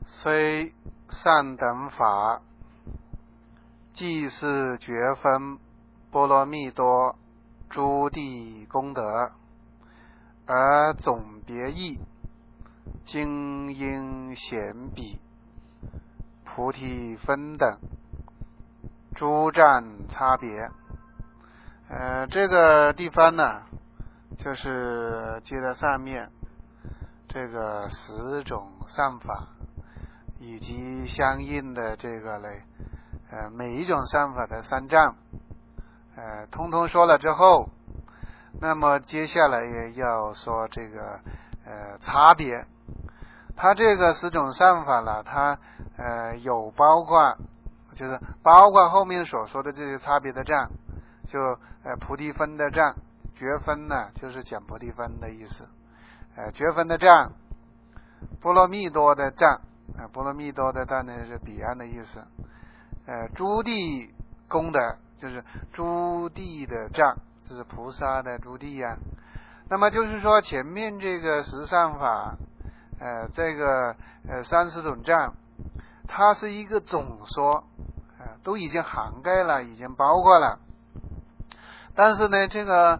虽善等法，即是觉分波罗蜜多诸地功德，而总别异，精英显比，菩提分等，诸占差别。这个地方呢，就是接在上面这个10种善法以及相应的这个嘞，每一种善法的3障，通通说了之后，那么接下来也要说这个差别。它这个10种善法了，它有包括后面所说的这些差别的障，就菩提分的障，觉分呢就是讲菩提分的意思，觉分的障，波罗蜜多的障，波罗蜜多的当然是彼岸的意思，诸地功德就是诸地的障，就是菩萨的诸地呀。那么就是说前面这个10善法，这个30种障，它是一个总说，都已经涵盖了，已经包括了。但是呢，这个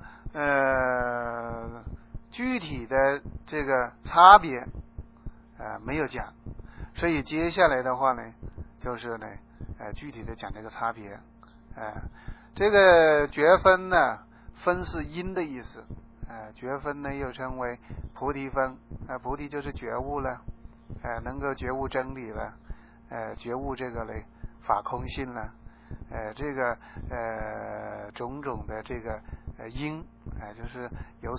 具体的这个差别没有讲，所以接下来的话呢，就是呢具体的讲这个差别。这个觉分呢，分是因的意思，觉分呢又称为菩提分，菩提就是觉悟了，能够觉悟真理了，觉悟这个嘞法空性了，这个种种的这个因，就是有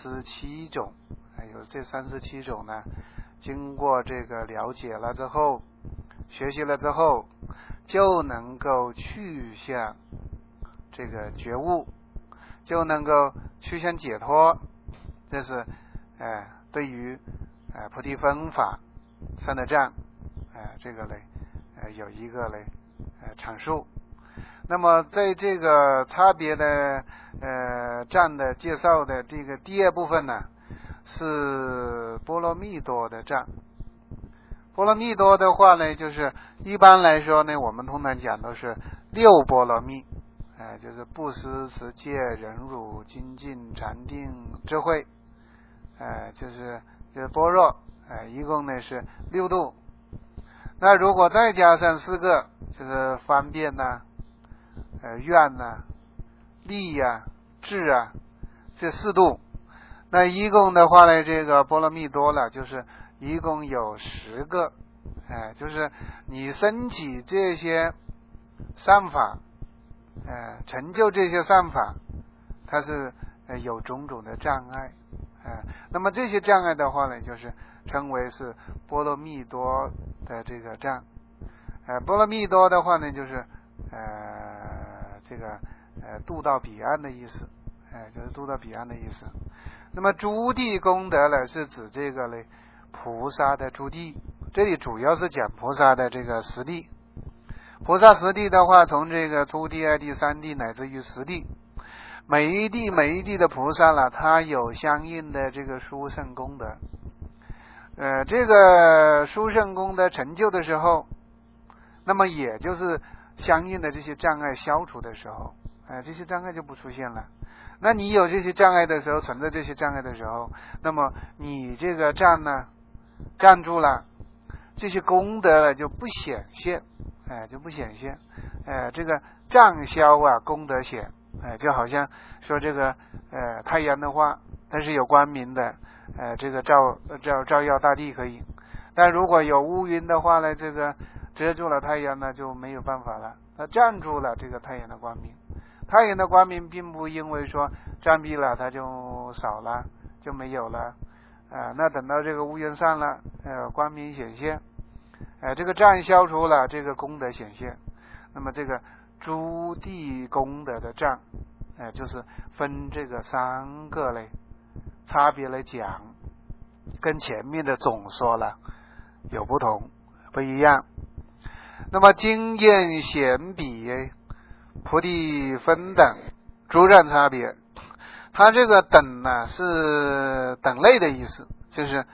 37种，有这37种呢，经过这个了解了之后，学习了之后，就能够去向这个觉悟，就能够去向解脱。这是对于菩提分法3的障，这个嘞有一个嘞阐述。那么在这个差别的障的介绍的这个第2部分呢，是波罗蜜多的障。波罗蜜多的话呢，就是一般来说呢，我们通常讲都是6波罗蜜，就是布施、持戒、忍辱、精进、禅定、智慧，就是般若，一共呢是6度。那如果再加上4个，就是方便呐、愿呐、力呀、智啊，这4度，那一共的话呢，这个波罗蜜多了，就是一共有10个，就是你升起这些善法，成就这些善法，它是有种种的障碍，那么这些障碍的话呢，就是称为是波罗蜜多的这个障。波罗蜜多的话呢，就是这个渡到彼岸的意思，就是渡到彼岸的意思。那么诸地功德呢，是指这个嘞菩萨的诸地，这里主要是讲菩萨的这个实地。菩萨实地的话，从这个初地、2地、3地乃至于10地，每一地的菩萨了，它有相应的这个殊胜功德。这个殊胜功德成就的时候，那么也就是相应的这些障碍消除的时候，这些障碍就不出现了。那你有这些障碍的时候，存在这些障碍的时候，那么你这个障呢，站住了，这些功德就不显现，就不显现。这个障消啊，功德显，就好像说这个太阳的话，它是有光明的，这个照耀大地可以，但如果有乌云的话呢，这个遮住了太阳呢，就没有办法了，它占住了这个太阳的光明。太阳的光明并不因为说占蔽了它就少了，就没有了，那等到这个乌云散了，光明显现，这个障消除了，这个功德显现。那么这个诸地功德的障，就是分这个3个类差别来讲，跟前面的总说了有不同，不一样。那么经验显比，菩提分等，诸占差别。它这个等呢是等类的意思，就是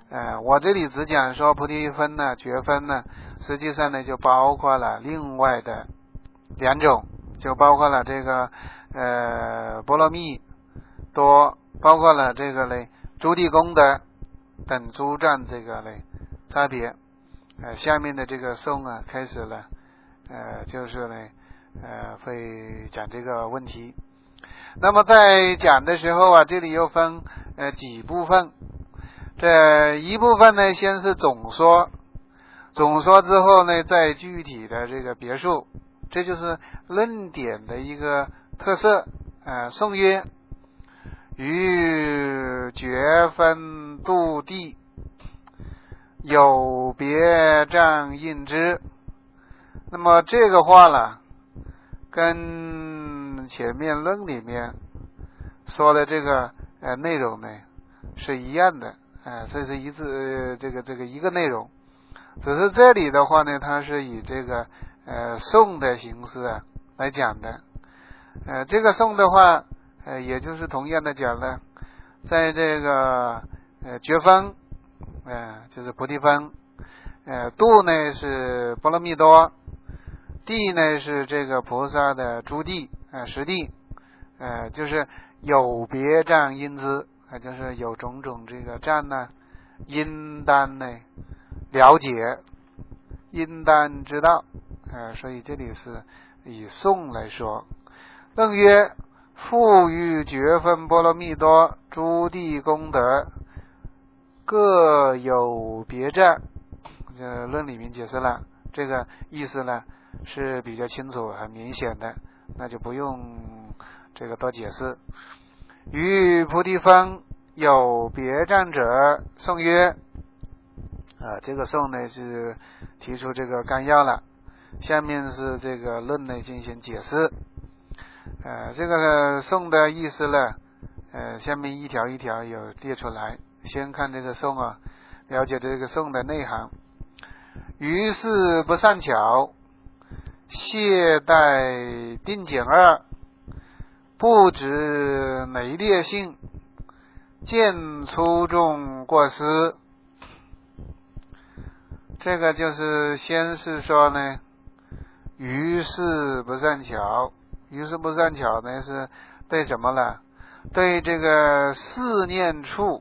我这里只讲说菩提分呢、觉分呢，实际上呢就包括了另外的2种，就包括了这个波罗蜜多，包括了这个嘞诸地功德等诸占这个嘞差别。下面的这个颂啊开始了，就是呢会讲这个问题。那么在讲的时候啊，这里又分几部分。这一部分呢，先是总说，总说之后呢，再具体的这个别述，这就是论点的一个特色。颂曰：于觉分度地，有别障应之。那么这个话呢，跟前面论里面说的这个内容呢是一样的。这是一个内容，只是这里的话呢，它是以这个颂的形式来讲的。这个颂的话，也就是同样的讲呢，在这个觉分，就是菩提分，度呢是波罗蜜多，地呢是这个菩萨的诸地实地，就是有别障因之。就是有种种这个障呢，应当呢了解，应当知道。所以这里是以颂来说。论曰：复于觉分波罗蜜多诸地功德，各有别障。论里面解释了，这个意思呢是比较清楚很明显的，那就不用这个多解释。于菩提分有别障者，颂曰：这个颂呢是提出这个纲要了，下面是这个论呢进行解释。这个颂的意思呢，下面一条一条有列出来。先看这个颂了解这个颂的内涵。于是不善巧，懈怠定减二，不知内劣性，见粗重过失。这个就是先是说呢，于是不善巧。于是不善巧呢是对什么呢？对这个四念处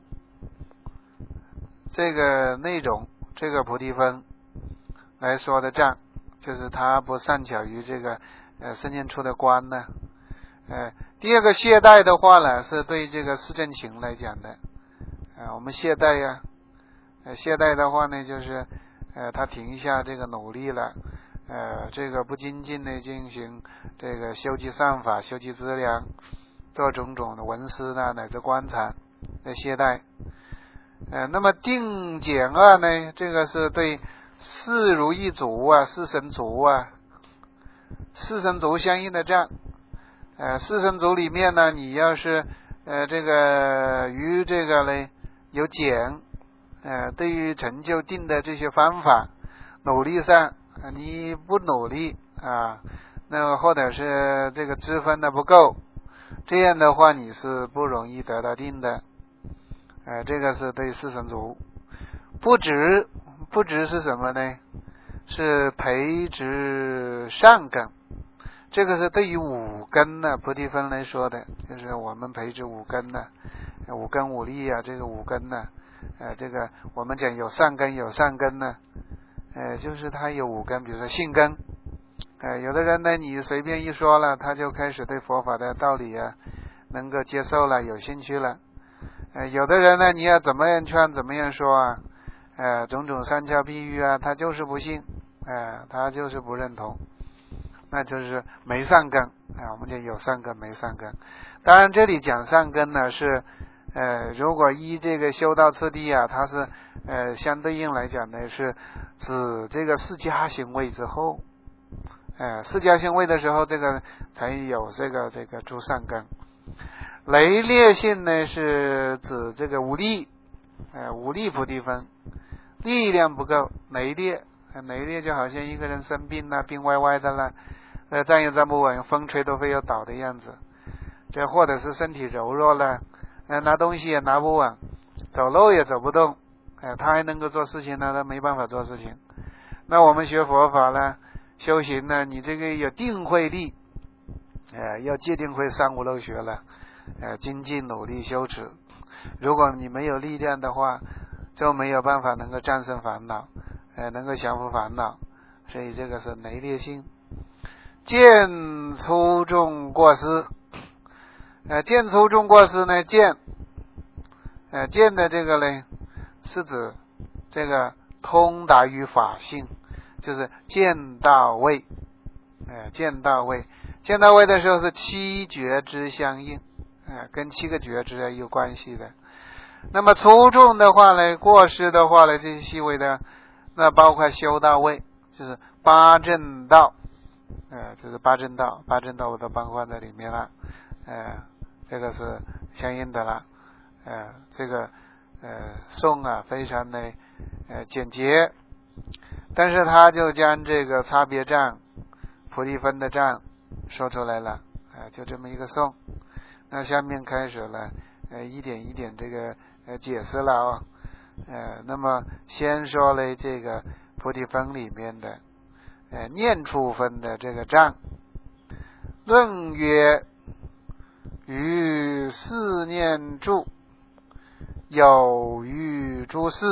这个内容，这个菩提分来说的障，就是他不善巧于这个四念处的观呢。第二个懈怠的话呢，是对这个四正勤来讲的。我们懈怠呀，懈怠的话呢，就是他停下这个努力了，这个不精进的进行这个修集善法、修集资粮，做种种的闻思呢，乃至观察的懈怠。那么定减二呢，这个是对四如意足四神足四神足相应的障。四神足里面呢，你要是这个于这个呢有减，对于成就定的这些方法努力上，你不努力那或者是这个知分的不够，这样的话你是不容易得到定的。这个是对四神足。不执是什么呢？是培植善根。这个是对于五根呢，菩提分来说的，就是我们培植五根呢，五根五力这个五根呢，这个我们讲有善根呢，就是他有五根，比如说性根。有的人呢，你随便一说了，他就开始对佛法的道理能够接受了，有兴趣了。有的人呢，你要怎么样劝，怎么样说种种三教譬喻他就是不信，他就是不认同，那就是没善根。我们就有善根没善根。当然这里讲善根呢是如果依这个修道次第它是相对应来讲呢是指这个释迦行位之后，释迦行位的时候，这个才有这个诸善根。雷劣性呢是指这个无力，无力菩提分，力量不够，雷劣就好像一个人生病了，病歪歪的了，站也站不稳，风吹都会要倒的样子。这或者是身体柔弱了，拿东西也拿不稳，走路也走不动， 他还能够做事情呢，他没办法做事情。那我们学佛法呢，修行呢，你这个有定慧力，要戒定慧三无漏学了，精进努力修持。如果你没有力量的话，就没有办法能够战胜烦恼，能够降服烦恼。所以这个是内烈性。见粗重过失，见粗重过失呢，见的这个呢，是指这个通达于法性，就是见到位，见到位的时候是七觉支相应，跟七个觉支有关系的。那么粗重的话呢，过失的话呢，这些细微的，那包括修到位，就是八正道，这是八正道我都包括在里面了，这个是相应的了，这个颂啊非常的简洁，但是他就将这个差别障、菩提分的障说出来了，就这么一个颂。那下面开始了一点一点这个解释了啊，那么先说了这个菩提分里面的念处分的这个障。论曰：于四念住有于诸事，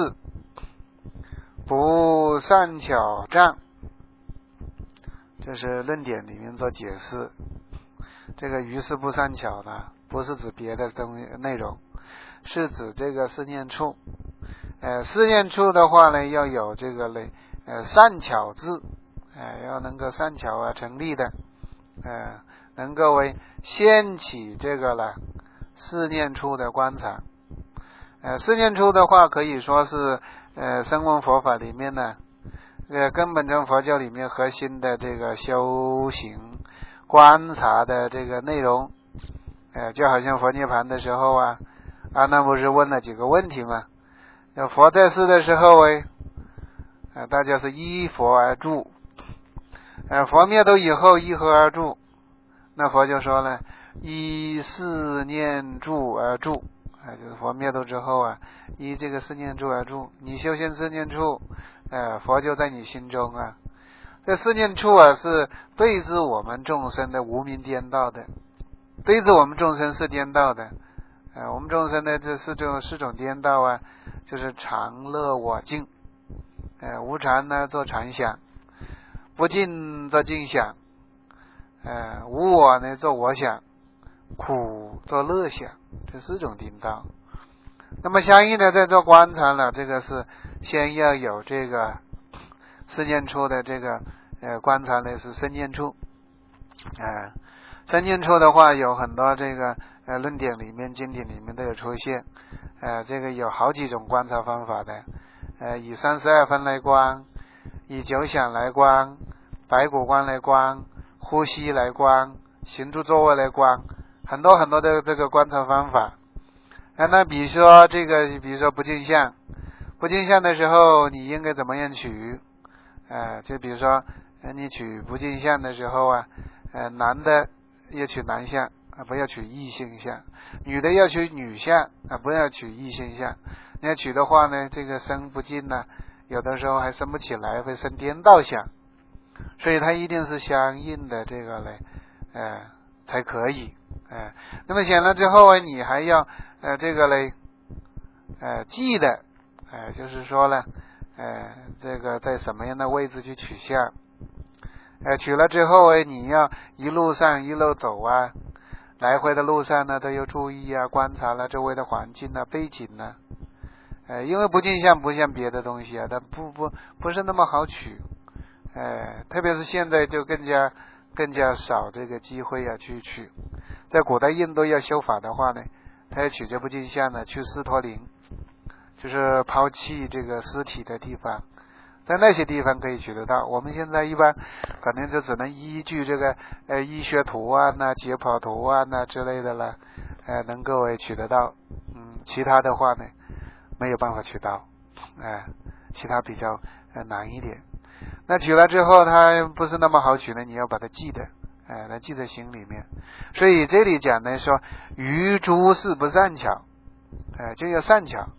不善巧障。这是论点里面做解释。这个于是不善巧呢，不是指别的东西内容，是指这个四念处。四念处的话呢，要有这个呢善巧智，要能够善巧成立的，能够为掀起这个了四念处的观察。四念处的话，可以说是声闻佛法里面呢，根本中佛教里面核心的这个修行观察的这个内容。就好像佛涅槃的时候啊，阿难不是问了几个问题吗？佛在世的时候大家是依佛而住，佛灭度以后依何而住？那佛就说了，依四念住而住，就是佛灭度之后啊，依这个四念住而住。你修行四念处，佛就在你心中啊。这四念处啊，是对治我们众生的无明颠倒的，对治我们众生是颠倒的。我们众生的这四种颠倒啊，就是常乐我净，无常呢做常想，不净做净想，无我呢做我想，苦做乐想，这四种颠倒。那么相应的在做观察了，这个是先要有这个四念处的这个观察呢是身念处。身念处的话有很多这个论点里面经典里面都有出现，这个有好几种观察方法的，以32分来观，以九想来观，白骨观来观，呼吸来观，行住坐卧来观，很多很多的这个观察方法。那比如说不净相，不净相的时候你应该怎么样取？就比如说你取不净相的时候啊，男的要取男相，不要取异性相；女的要取女相，不要取异性相。你要取的话呢，这个生不净呢，有的时候还生不起来，会生颠倒相，所以它一定是相应的这个呢，才可以。那么显了之后你还要这个呢，记得，就是说呢，这个在什么样的位置去取相。取了之后你要一路上一路走啊，来回的路上呢都要注意啊，观察了周围的环境啊、背景啊。因为不净相不像别的东西啊，它不是那么好取。特别是现在就更加少这个机会啊去取。在古代印度要修法的话呢，他要取这不净相呢，去斯陀林，就是抛弃这个尸体的地方。在那些地方可以取得到，我们现在一般可能就只能依据这个医学图案啊、解剖图案啊之类的了，能够取得到。其他的话呢没有办法取到，其他比较难一点。那取了之后它不是那么好取呢，你要把它记得，来记在心里面。所以这里讲呢说，于诸事不善巧，就要善巧。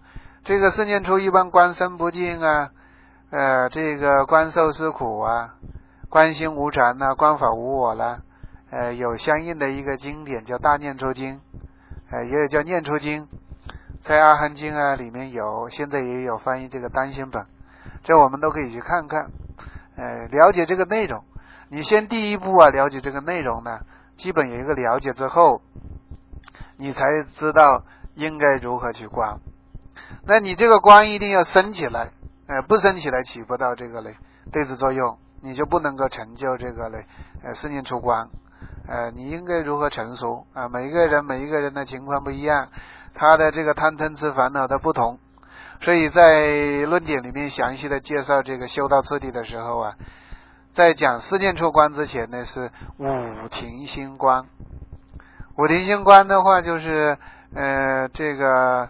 这个四念处一般观身不净啊，这个观受是苦啊，观心无常啊，观法无我啦，有相应的一个经典叫大念处经，也有叫念处经，在阿含经啊里面有，现在也有翻译这个单行本，这我们都可以去看看，了解这个内容。你先第一步啊，了解这个内容呢，基本有一个了解之后，你才知道应该如何去观。那你这个观一定要升起来，不升起来起不到这个嘞对治作用，你就不能够成就这个嘞四念处观。你应该如何成熟啊？每一个人的情况不一样，他的这个贪嗔痴烦恼的不同，所以在论点里面详细的介绍这个修道次第的时候啊，在讲四念处观之前呢，是五停心观。五停心观的话，就是这个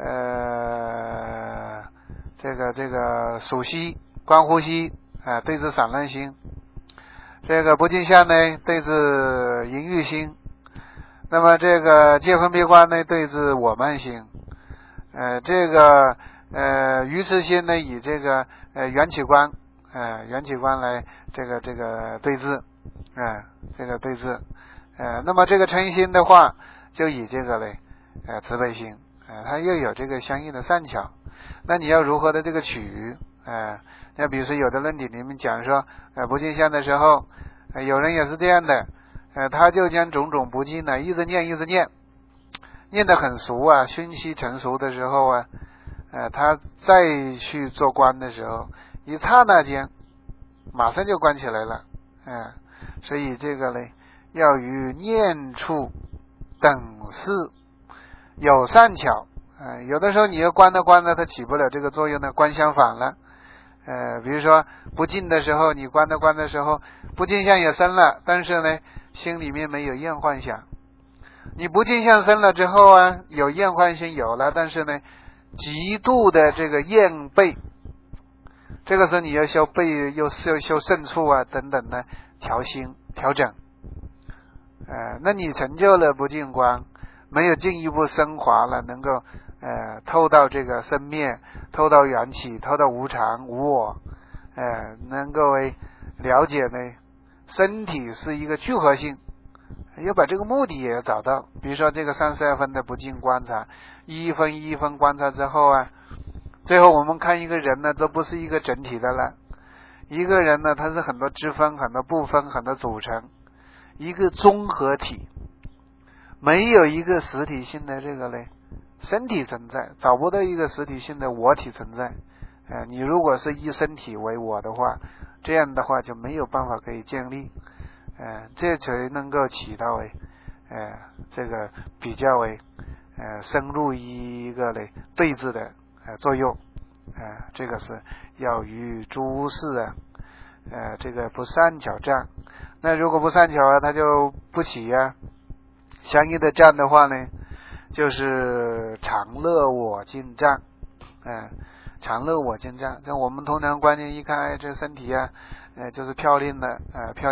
数息观呼吸对治散乱心，这个不净相呢对治淫欲心，那么这个界分别观呢对治我慢心，这个愚痴心呢以这个缘起观来这个对治，这个对治，那么这个嗔心的话就以这个嘞慈悲心，它又有这个相应的善巧。那你要如何的这个取？那比如说有的论点里面讲说，不净相的时候，有人也是这样的，他就将种种不净呢一直念得很熟啊，熏习成熟的时候啊，他再去做观的时候，一刹那间马上就观起来了，所以这个呢要与念处等事有善巧，有的时候你要观的它起不了这个作用呢，观相反了。比如说不净的时候，你观的时候，不净相也生了，但是呢心里面没有厌幻想。你不净相生了之后啊，有厌幻心有了，但是呢极度的这个厌背，这个时候你要修背，又修胜处啊等等的调心调整，那你成就了不净观，没有进一步升华了，能够透到这个生灭，透到缘起，透到无常无我，能够了解呢身体是一个聚合性，要把这个目的也要找到。比如说这个32分的不净观察，一分观察之后啊，最后我们看一个人呢，都不是一个整体的了，一个人呢它是很多支分，很多部分，很多组成，一个综合体，没有一个实体性的这个嘞身体存在，找不到一个实体性的我体存在。你如果是以身体为我的话，这样的话就没有办法可以建立，这才能够起到这个比较深入一个嘞对治的作用，这个是要与诸事这个不善巧障。那如果不善巧啊，它就不起啊。相应的障的话呢，就是常乐我净障，常乐我净障。像我们通常观念一看，这身体啊，就是漂亮的，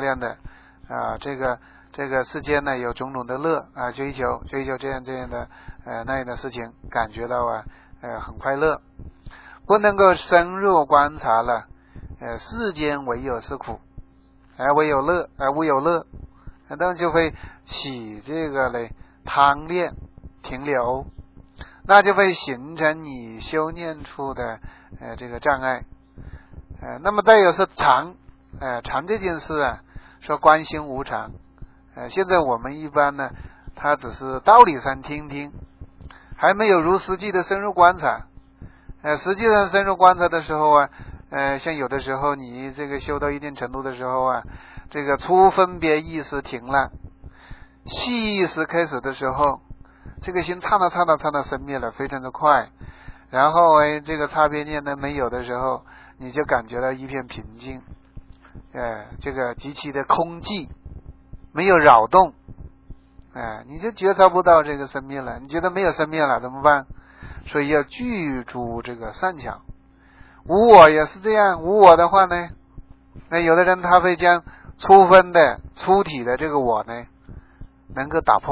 这个世间呢有种种的乐啊，追求这样的那样的事情，感觉到很快乐，不能够深入观察了，世间唯有是苦，唯有乐，无有乐，那就会起这个嘞贪恋停留，那就会形成你修念处的这个障碍。那么再有是常这件事啊，说观心无常，现在我们一般呢，他只是道理上听听，还没有如实际的深入观察。实际上深入观察的时候啊，像有的时候你这个修到一定程度的时候啊，这个初分别意识停了，细意识开始的时候，这个心刹那生灭了，非常的快。然后这个差别念呢没有的时候，你就感觉到一片平静，这个极其的空寂，没有扰动，你就觉察不到这个生灭了，你觉得没有生灭了怎么办？所以要具足这个善巧。无我也是这样，无我的话呢，那有的人他会将初分的初体的这个我呢能够打破，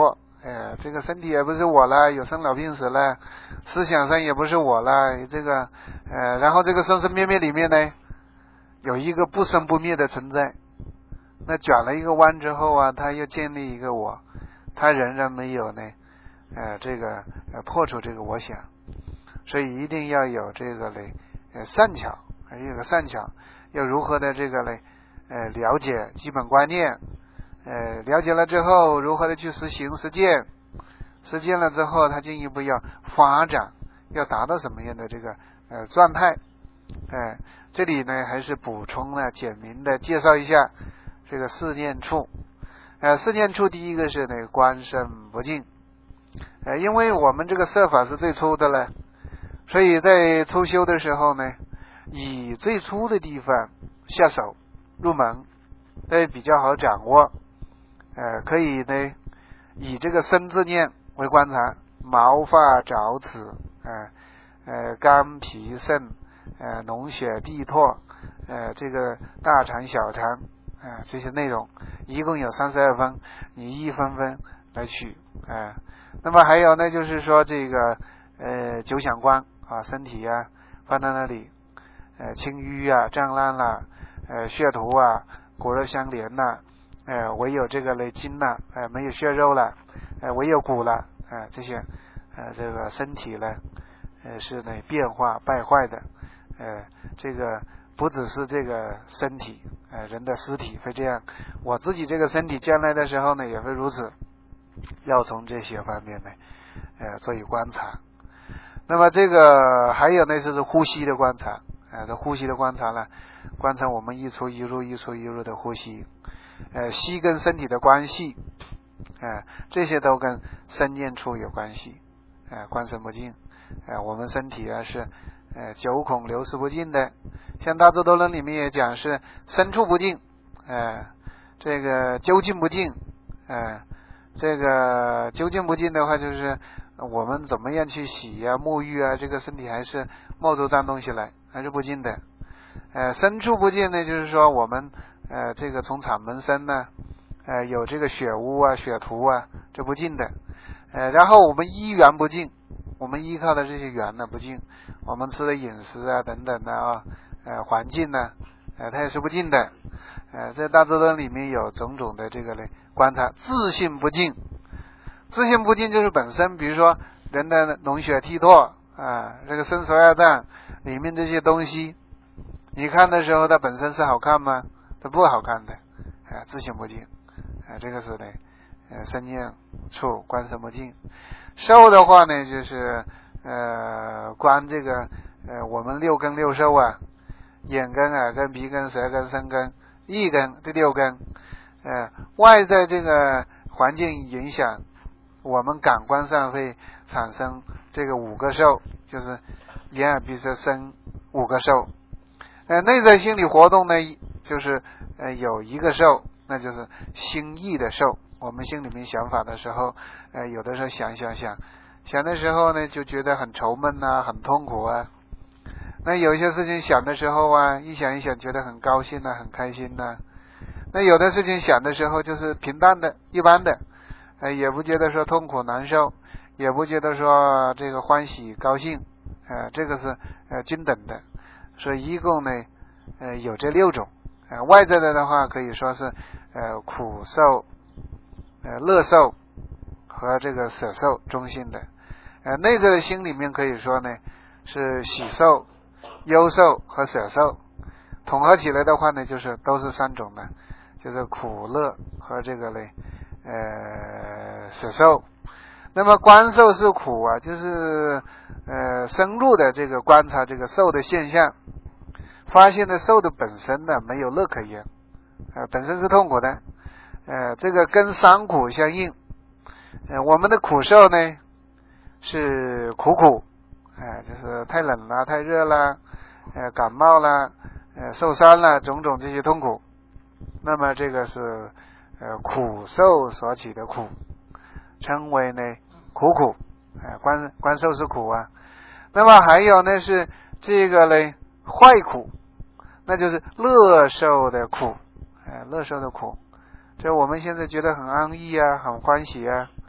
这个身体也不是我了，有生老病死了，思想上也不是我了，这个然后这个生生灭灭里面呢，有一个不生不灭的存在。那转了一个弯之后啊，他又建立一个我，他仍然没有呢这个破除这个我想，所以一定要有这个嘞善巧，有个善巧，要如何的这个嘞了解基本观念，了解了之后如何的去实行实践，实践了之后他进一步要发展，要达到什么样的这个状态。这里呢还是补充了简明的介绍一下这个四念处。四念处第一个是呢观身不净。因为我们这个摄法是最粗的了，所以在初修的时候呢，以最粗的地方下手入门，比较好掌握。可以呢以这个身字念为观察，毛发爪齿，肝脾肾，脓血地唾，这个大肠小肠，这些内容一共有32分，你一分分来取。那么还有呢，就是说这个九想观啊，身体啊放在那里，青瘀啊、胀烂啦，血图啊、骨肉相连啦，唯有这个类筋啦，没有血肉了，唯有骨了，这些这个身体呢，是呢变化败坏的，这个不只是这个身体，人的尸体会这样，我自己这个身体将来的时候呢也会如此。要从这些方面呢做以观察。那么这个还有呢就是呼吸的观察，这呼吸的观察呢，观察我们一出一入一出一入的呼吸，吸跟身体的关系，这些都跟身念处有关系。观身不净，我们身体啊是九孔流失不尽的，像大智度论里面也讲是身处不净，这个究竟不净，这个究竟不净的话，就是我们怎么样去洗啊、沐浴啊，这个身体还是冒出脏东西来，还是不净的。身处不净呢，就是说我们这个从场门身呢，有这个血污啊、血图啊，这不净的。然后我们依缘不净，我们依靠的这些缘呢不净，我们吃的饮食啊等等的啊，环境呢，它也是不净的。在大智论里面有种种的这个呢观察，自性不净，自性不净就是本身，比如说人的脓血涕唾这个身手二脏里面这些东西，你看的时候它本身是好看吗？它不好看的，自性不净，这个是呢身念处观身不净。受的话呢就是观这个我们六根六受啊，眼根、耳根、鼻根、舌根、身根、意根，这六根，外在这个环境影响，我们感官上会产生这个5个受，就是眼耳鼻舌身5个受。内在心理活动呢，就是有1个受，那就是心意的受。我们心里面想法的时候，有的时候想的时候呢，就觉得很愁闷啊，很痛苦啊。那有一些事情想的时候啊，一想觉得很高兴啊，很开心啊。那有的事情想的时候就是平淡的、一般的，也不觉得说痛苦难受，也不觉得说这个欢喜高兴，这个是均等的。所以一共呢有这6种。外在的话可以说是苦受、乐受和这个舍受中性的。内在的心里面可以说呢是喜受、忧受和舍受，统合起来的话呢就是都是3种的，就是苦乐和这个嘞舍受。那么观受是苦啊，就是深入的这个观察这个受的现象，发现的受的本身呢没有乐可言，本身是痛苦的，这个跟三苦相应。我们的苦受呢是苦，就是太冷了、太热了，感冒了，受伤了，种种这些痛苦。那么这个是苦受所起的苦，称为呢苦，观受是苦啊。那么还有呢是这个呢坏苦，那就是乐受的苦，乐受的苦。这我们现在觉得很安逸啊，很欢喜啊，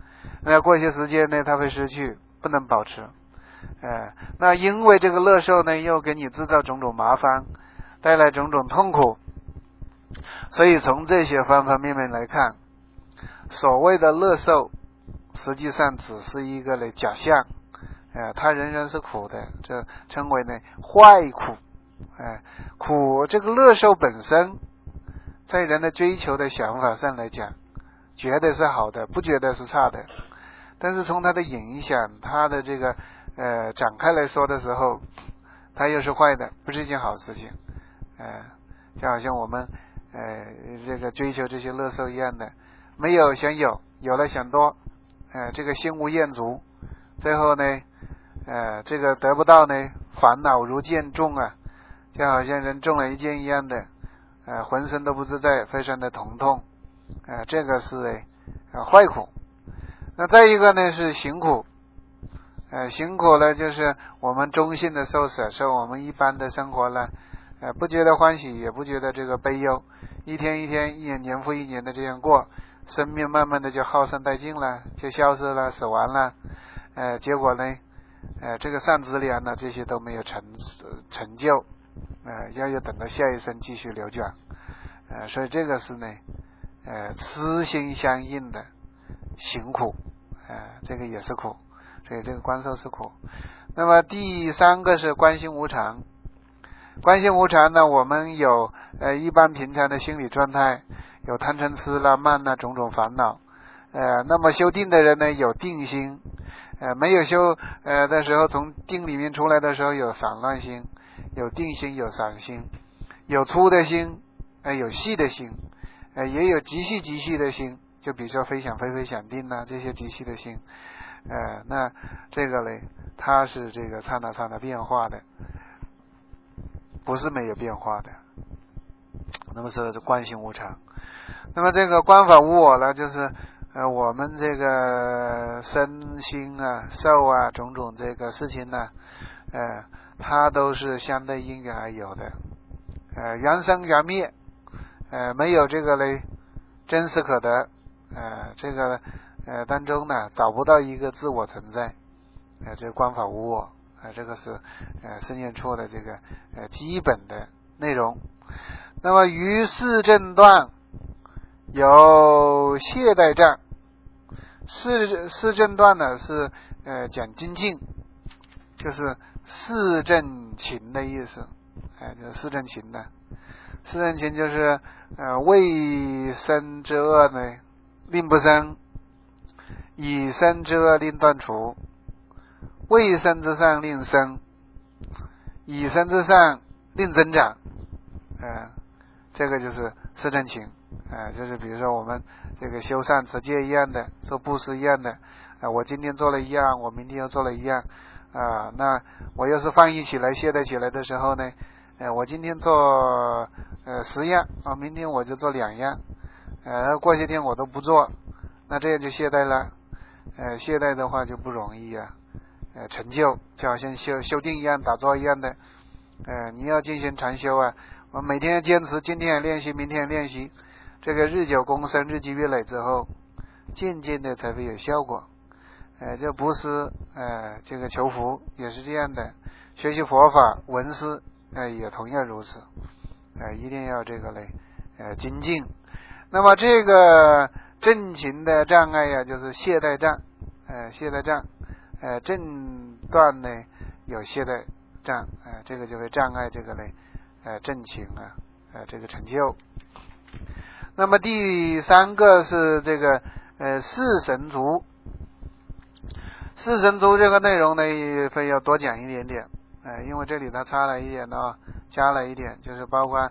那过一些时间呢，它会失去，不能保持。那因为这个乐受呢，又给你制造种种麻烦，带来种种痛苦，所以从这些方方面面来看，所谓的乐受实际上只是一个呢假象，它仍然是苦的，这称为呢坏苦。苦这个乐受本身，在人的追求的想法上来讲，觉得是好的，不觉得是差的。但是从它的影响，它的这个展开来说的时候，它又是坏的，不是一件好事情。就好像我们这个追求这些乐受一样的，没有想有，有了想多，这个心无厌足，最后呢这个得不到呢，烦恼如箭中啊，就好像人中了一箭一样的，浑身都不自在，非常的疼痛，这个是坏苦。那再一个呢是行苦，行苦呢就是我们中性的受舍受，我们一般的生活呢，不觉得欢喜，也不觉得这个悲忧，一天一天，一年年复一年的这样过，生命慢慢的就耗散殆尽了，就消失了，死亡了，结果呢，这个善知良呢，这些都没有成就，要等到下一生继续流转，所以这个是呢，痴心相应的行苦，这个也是苦，所以这个观受是苦。那么第三个是观心无常。观心无常呢，我们有一般平常的心理状态，有贪嗔痴啦、慢啦种种烦恼。那么修定的人呢，有定心，没有修的时候，从定里面出来的时候有散乱心，有定心，有散心，有粗的心，有细的心，也有极细的心，就比如说非想非非想定啊，这些极细的心，那这个呢，它是这个刹那刹那变化的，不是没有变化的。那么是观心无常。那么这个观法无我呢，就是我们这个身心啊、受啊种种这个事情呢，它都是相对因缘而有的，缘生缘灭，没有这个呢真实可得，这个当中呢找不到一个自我存在，这个观法无我，这个是圣验处的这个基本的内容。那么于四正断有懈怠障，四正断呢是讲精进，就是四正勤的意思，就是四正勤的。四正勤就是未生之恶呢令不生，已生之恶令断除，未生之善令生，已生之善令增长。这个就是四正勤，就是比如说我们这个修善持戒一样的，做布施一样的，我今天做了一样，我明天又做了一样，那我要是放逸起来、懈怠起来的时候呢，我今天做10样，明天我就做2样，过些天我都不做，那这样就懈怠了，懈怠的话就不容易成就，就好像修定一样、打坐一样的，你要进行禅修啊，我每天坚持，今天也练习，明天也练习，这个日久功深，日积月累之后，渐渐的才会有效果。这不是这个求福也是这样的，学习佛法闻思也同样如此，一定要这个嘞精进。那么这个正勤的障碍呀，就是懈怠障，懈怠障，正断呢有懈怠障，这个就会障碍这个嘞正勤这个成就。那么第三个是这个四神足。四神足这个内容呢，非要多讲一点点，因为这里它插了一点呢，加了一点，就是包括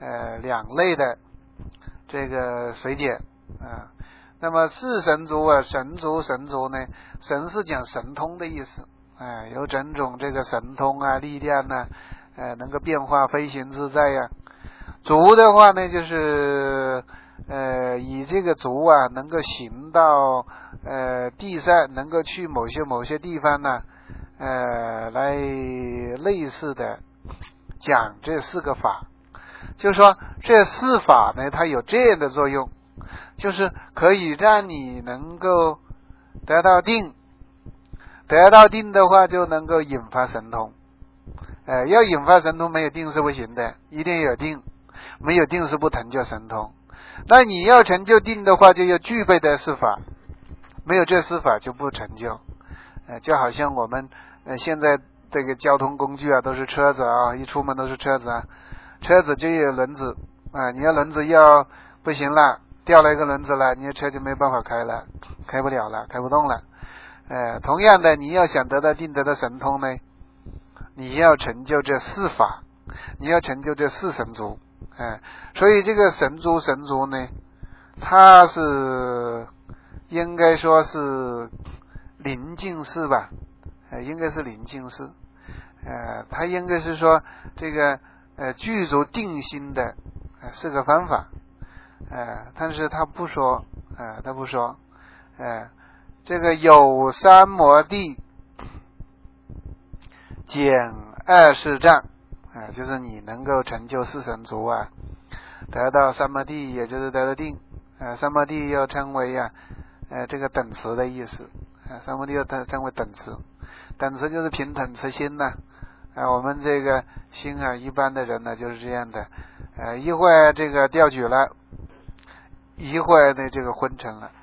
2类的这个水解那么四神足神足呢，神是讲神通的意思，有种种这个神通力量能够变化飞行自在足的话呢，就是以这个足能够行到地上，能够去某些地方来类似的讲这4个法，就是说这4法呢，它有这样的作用，就是可以让你能够得到定，得到定的话就能够引发神通。要引发神通，没有定是不行的，一定有定，没有定是不成就神通。那你要成就定的话，就要具备的是法，没有这四法就不成就。就好像我们现在这个交通工具啊，都是车子啊，一出门都是车子啊，车子就有轮子啊，你要轮子要不行了，掉了一个轮子了，你的车就没办法开了，开不了了，开不动了。同样的，你要想得到定得到神通呢，你要成就这四法，你要成就这四神足。所以这个神足呢，它是应该说是临近式吧，应该是临近式。它应该是说这个具足定心的是个方法。但是他不说，这个有三摩地减二事障，就是你能够成就四神足啊，得到三摩地，也就是得到定。三摩地又称为这个等持的意思。三摩地又称为等持，等持就是平等持心呐。我们这个心啊，一般的人呢就是这样的，一会儿这个掉举了，一会儿呢这个昏沉了。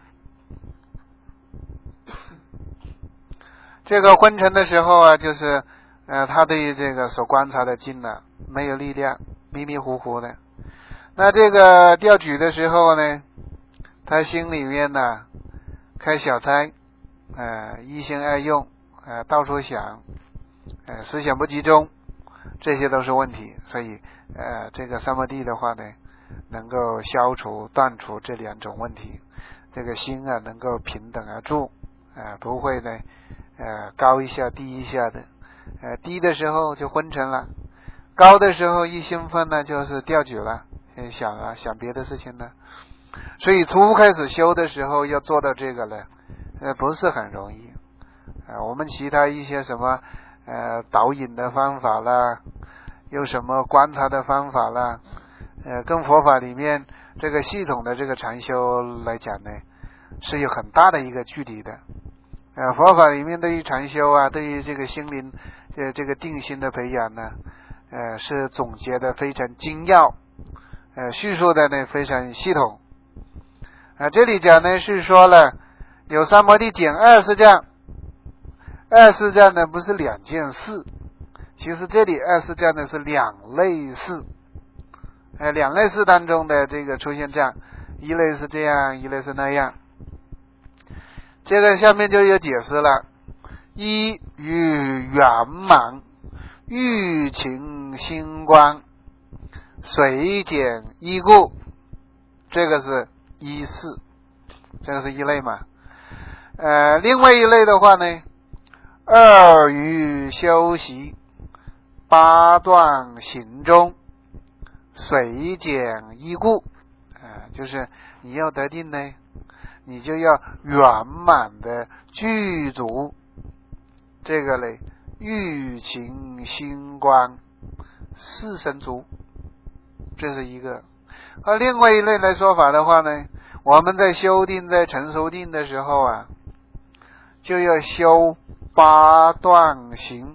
这个昏沉的时候啊，就是他对这个所观察的境呢没有力量，迷迷糊糊的。那这个掉举的时候呢，他心里面呢开小差，一心二用，到处想，思想不集中，这些都是问题。所以这个三摩地的话呢，能够消除断除这两种问题，这个心啊能够平等而住，不会呢高一下低一下的，低的时候就昏沉了，高的时候一兴奋呢就是掉举了，想别的事情呢。所以初开始修的时候要做到这个呢，不是很容易。我们其他一些什么导引的方法啦，有什么观察的方法啦，跟佛法里面这个系统的这个禅修来讲呢，是有很大的一个距离的。佛法里面对于禅修啊，对于这个心灵这个定心的培养呢，是总结的非常精要，叙述的呢非常系统。这里讲呢是说了有三摩地减二事障，二事障呢不是两件事，其实这里二事障呢是两类事，两类事当中的这个出现障，一类是这样，一类是那样。这个下面就有解释了。一与圆满，欲勤心观，随减依故，这个是一事，这个是一类嘛。另外一类的话呢，二与修习，八段行中，随减依故。就是你要得定呢，你就要圆满的具足这个嘞欲勤心观四神足，这是一个。另外一类来说法的话呢，我们在修定在成熟定的时候啊，就要修八段行。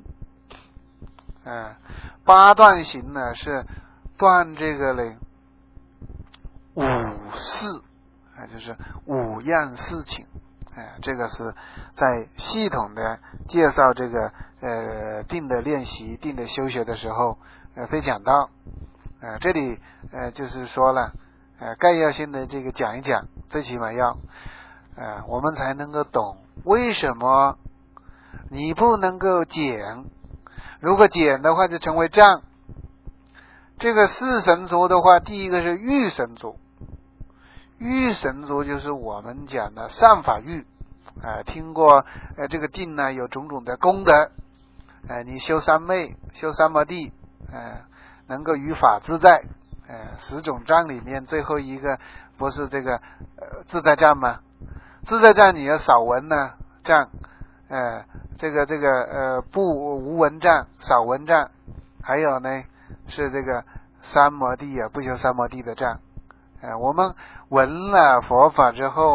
八段行呢是断这个嘞五事，就是五样事情。这个是在系统的介绍这个定的练习定的修学的时候会讲到。这里就是说了概要性的这个讲一讲，最起码要我们才能够懂为什么你不能够减，如果减的话就成为障。这个四神足的话，第一个是欲神足，欲神足就是我们讲的善法欲。听过这个定呢有种种的功德，你修三昧修三摩地，能够于法自在。10种障里面最后一个不是这个自在障吗？自在障你要少闻呢障，这个不无闻障少闻障，还有呢是这个三摩地不修三摩地的障。我们闻了佛法之后啊，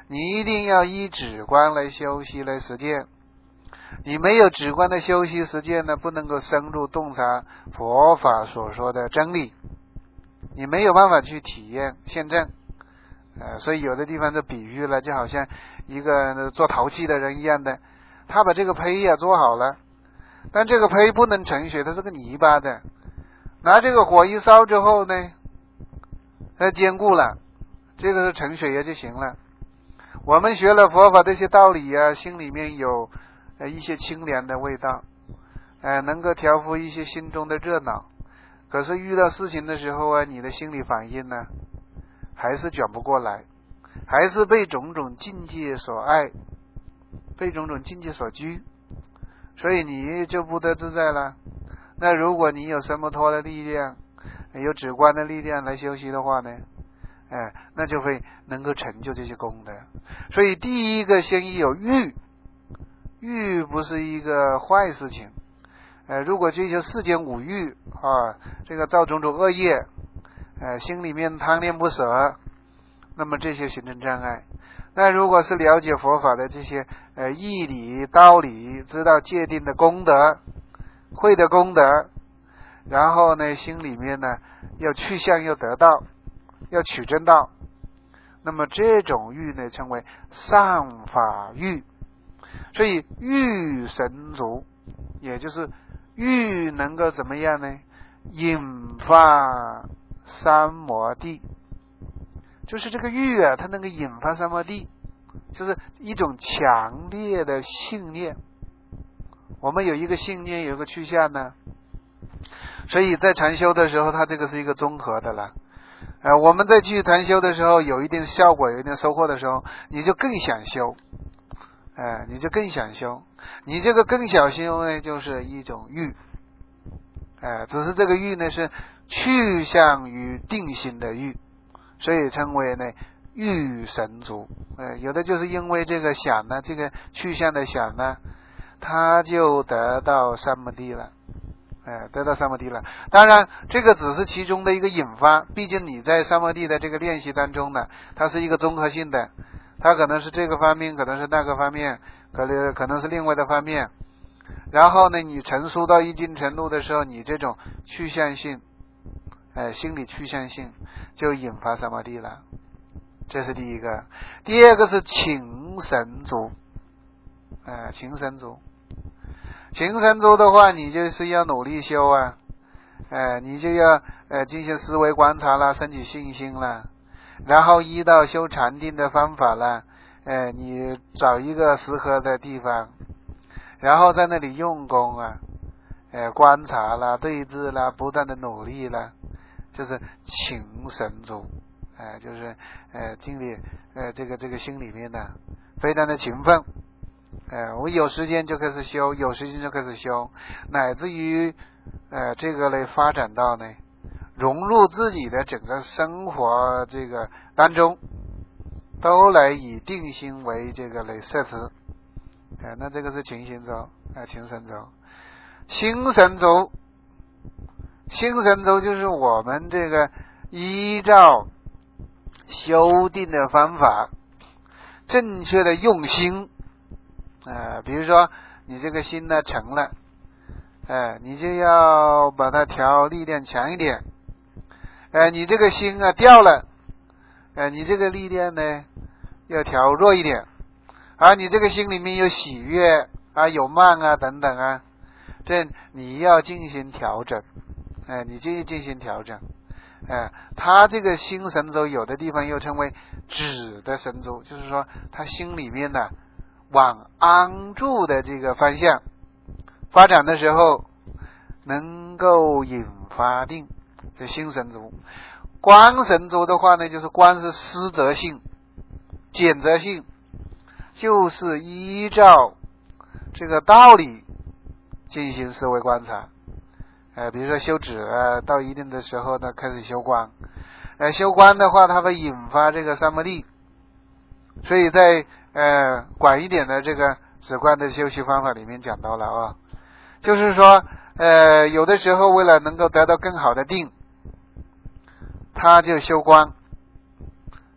你一定要以止观来修习来实践。你没有止观的修习实践呢，不能够深入洞察佛法所说的真理，你没有办法去体验现证。所以有的地方就比喻了，就好像一个做陶器的人一样的，他把这个胚做好了，但这个胚不能成血，它是个泥巴的，拿这个火一烧之后呢，它坚固了，这个是成血液就行了。我们学了佛法这些道理心里面有一些清凉的味道，能够调伏一些心中的热闹。可是遇到事情的时候你的心理反应呢，还是卷不过来，还是被种种境界所爱，被种种境界所拘，所以你就不得自在了。那如果你有神摩托的力量，有止观的力量来修习的话呢，那就会能够成就这些功德。所以第一个先有欲，欲不是一个坏事情。如果追求世间五欲这个造种种恶业，心里面贪恋不舍，那么这些形成障碍。那如果是了解佛法的这些义理道理，知道界定的功德，慧的功德，然后呢心里面呢要去向要得到，要取真道，那么这种欲呢称为上法欲。所以欲神足，也就是欲能够怎么样呢？引发三摩地，就是这个欲它能够引发三摩地，就是一种强烈的信念。我们有一个信念，有一个趋向呢，所以在禅修的时候，它这个是一个综合的了。我们在去禅修的时候，有一定效果，有一定收获的时候，你就更想修，你就更想修。你这个更想修呢，就是一种欲，只是这个欲呢是趋向于定心的欲，所以称为呢欲神足。有的就是因为这个想呢，这个趋向的想呢，他就得到三摩地了。得到三摩地了。当然这个只是其中的一个引发，毕竟你在三摩地的这个练习当中呢，它是一个综合性的，它可能是这个方面，可能是那个方面，可能是另外的方面。然后呢你成熟到一定程度的时候，你这种趋向性心理趋向性就引发三摩地了。这是第一个。第二个是情神足。情神足，情神足的话，你就是要努力修你就要进行思维观察啦，升起信心啦，然后依到修禅定的方法啦，你找一个适合的地方，然后在那里用功观察啦，对峙啦，不断的努力啦，就是情神足，就是经历这个心里面呢非常的勤奋。我有时间就开始修，有时间就开始修，乃至于这个来发展到呢融入自己的整个生活这个当中，都来以定心为这个来摄持。那这个是情行足，情神足。心神足，心神足就是我们这个依照修订的方法，正确的用心。比如说你这个心呢成了，你就要把它调力量强一点。你这个心掉了，你这个力量呢要调弱一点。你这个心里面有喜悦有慢等等这你要进行调整。你进行调整。他这个心神足有的地方又称为止的神足，就是说他心里面呢往安住的这个方向发展的时候，能够引发定，这心神足。观神足的话呢，就是观是思则性、简则性，就是依照这个道理进行思维观察。比如说修止到一定的时候呢，开始修观。修观的话，它会引发这个三摩地。所以在广一点的这个止观的修习方法里面讲到了就是说有的时候为了能够得到更好的定，他就修观。